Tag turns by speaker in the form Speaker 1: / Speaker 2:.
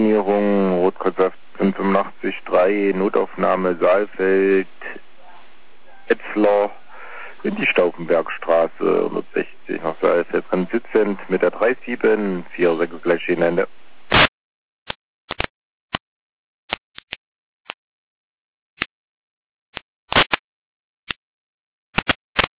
Speaker 1: Notaufnahmekoordinierung, Rotkreuz 85.3, Notaufnahme Saalfeld, Etzler in die Stauffenbergstraße 160 nach Saalfeld drin sitzend mit der 3746 gleich stehende Ende.